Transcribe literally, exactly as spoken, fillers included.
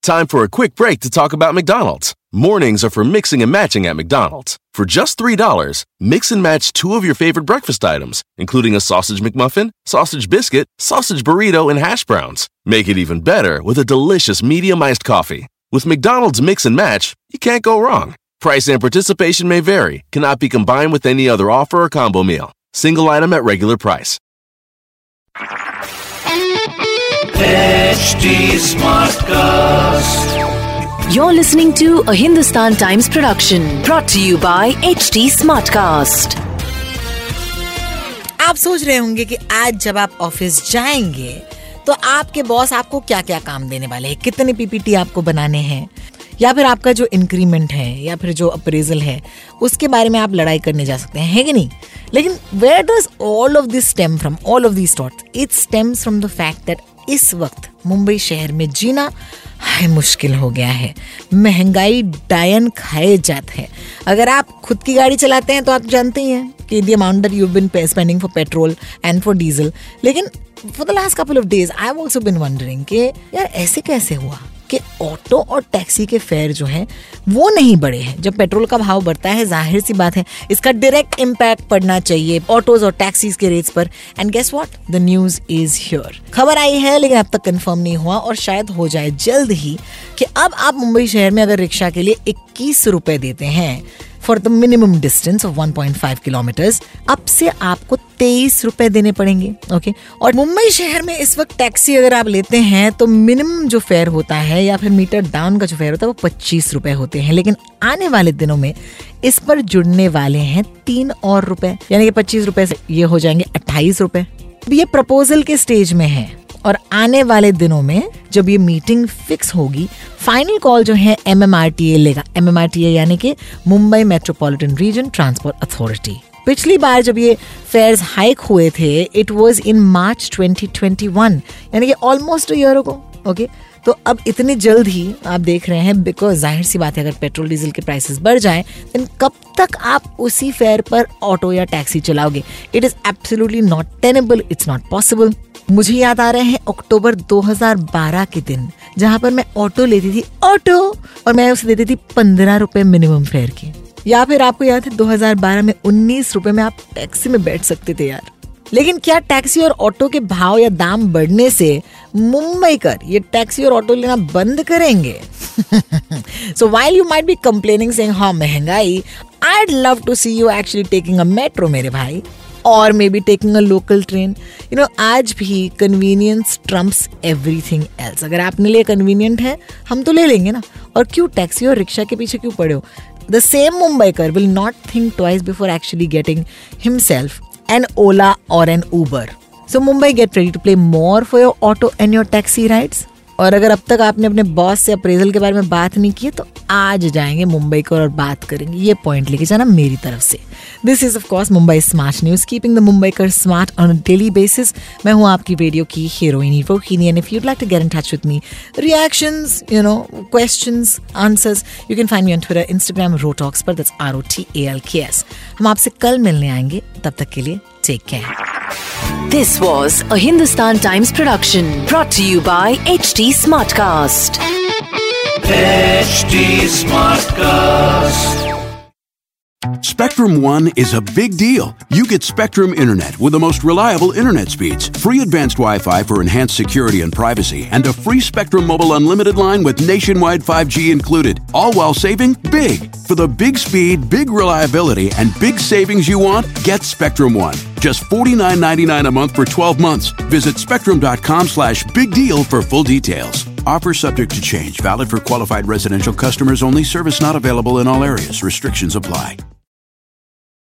Time for a quick break to talk about McDonald's. Mornings are for mixing and matching at McDonald's. For just three dollars, mix and match two of your favorite breakfast items, including a sausage McMuffin, sausage biscuit, sausage burrito, and hash browns. Make it even better with a delicious medium iced coffee. With McDonald's Mix and Match, you can't go wrong. Price and participation may vary. Cannot be combined with any other offer or combo meal. Single item at regular price. H D Smartcast. You're listening to a Hindustan Times production brought to you by H D Smartcast. आप सोच रहे होंगे कि आज जब आप office जाएंगे तो आपके बॉस आपको क्या क्या काम देने वाले हैं, कितने पीपीटी आपको बनाने हैं, या फिर आपका जो इंक्रीमेंट है या फिर जो अप्रेजल है उसके बारे में आप लड़ाई करने जा सकते हैं, है कि नहीं? लेकिन where does all of this stem from, all of this thoughts? It stems from the fact that इस वक्त मुंबई शहर में जीना हाय मुश्किल हो गया है। महंगाई डायन खाए जात है। अगर आप खुद की गाड़ी चलाते हैं तो आप जानते ही हैं कि the amount that you have been spending for petrol and for diesel. लेकिन for the last couple of days I have also been wondering कि यार ऐसे कैसे हुआ कि ऑटो और टैक्सी के फेयर जो है वो नहीं बढ़े हैं। जब पेट्रोल का भाव बढ़ता है, जाहिर सी बात है इसका डायरेक्ट इम्पैक्ट पड़ना चाहिए ऑटोज और टैक्सीज के रेट्स पर। And guess what, the news is here. खबर आई है लेकिन अब तक कंफर्म नहीं हुआ और शायद हो जाए जल्द ही कि अब आप मुंबई शहर में अगर रिक्शा के लिए इक्कीस रुपए देते हैं for the minimum distance of one point five kilometres, अब से आपको तेईस रुपए देने पड़ेंगे। ओके, और मुंबई शहर में इस वक्त टैक्सी अगर आप लेते हैं तो मिनिमम जो फेयर होता है या फिर मीटर डाउन का जो फेयर होता है वो पच्चीस रुपए होते हैं। लेकिन आने वाले दिनों में इस पर जुड़ने वाले हैं तीन और रुपए, यानी कि पच्चीस रुपए से ये हो जाएंगे अट्ठाईस रुपए। ये प्रपोजल के स्टेज में है और आने वाले दिनों में जब ये मीटिंग फिक्स होगी, फाइनल कॉल जो है एमएमआरटीए लेगा। एमएमआरटीए यानी कि Mumbai metropolitan region transport authority. पिछली बार जब ये फेयर्स हाइक हुए थे, it was in March twenty twenty one, यानी कि almost a year ago. Okay, तो अब इतनी जल्द ही आप देख रहे हैं, बिकॉज जाहिर सी बात है अगर पेट्रोल डीजल के प्राइसेस बढ़ जाएं, देन कब तक आप उसी फेयर पर ऑटो या टैक्सी चलाओगे? It is absolutely not tenable, it's not possible. मुझे याद आ रहे हैं अक्टूबर दो हज़ार बारह के दिन, जहां पर मैं ऑटो लेती थी, ऑटो, और मैं उसे देती थी पंद्रह रुपए मिनिमम फेयर के। या फिर आपको याद है दो हज़ार बारह में उन्नीस रुपए में आप टैक्सी में बैठ सकते थे यार। लेकिन क्या टैक्सी और ऑटो के भाव या दाम बढ़ने से मुंबईकर ये टैक्सी और ऑटो लेना बंद करेंगे? So while you might be complaining saying हाँ महंगाई, I'd love to see you actually taking a metro मेरे भाई, or maybe taking a local train. You know, आज भी convenience trumps everything else. अगर आपने लिए convenient है, हम तो ले लेंगे ना। और क्यों टैक्सी और रिक्शा के पीछे क्यों पड़े हो? The same Mumbaiker will not think twice before actually getting himself an Ola or an Uber. So Mumbai, get ready to pay more for your auto and your taxi rides. और अगर अब तक आपने अपने बॉस से appraisal के बारे में बात नहीं की तो आज जाएंगे मुंबई को और बात करेंगे। ये पॉइंट लेके जाना मेरी तरफ से। This is of course Mumbai smart news, keeping the Mumbaikar smart on a daily basis. मैं हूँ आपकी रेडियो की heroine Rohini, and if you'd like to get in touch with me, reactions, you know, questions, answers, you can find me on Twitter, Instagram, Rotalks पर, that's R O T A L K S. हम आपसे कल मिलने आएंगे, तब तक के लिए take care. This was a Hindustan Times production brought to you by H D Smartcast. H D Smartcast. Spectrum One is a big deal. You get Spectrum Internet with the most reliable internet speeds, free advanced Wi-Fi for enhanced security and privacy, and a free Spectrum Mobile Unlimited line with nationwide five G included, all while saving big. For the big speed, big reliability, and big savings you want, get Spectrum One. Just forty-nine ninety-nine a month for twelve months. Visit spectrum.com slash big deal for full details. Offer subject to change. Valid for qualified residential customers only. Service not available in all areas. Restrictions apply.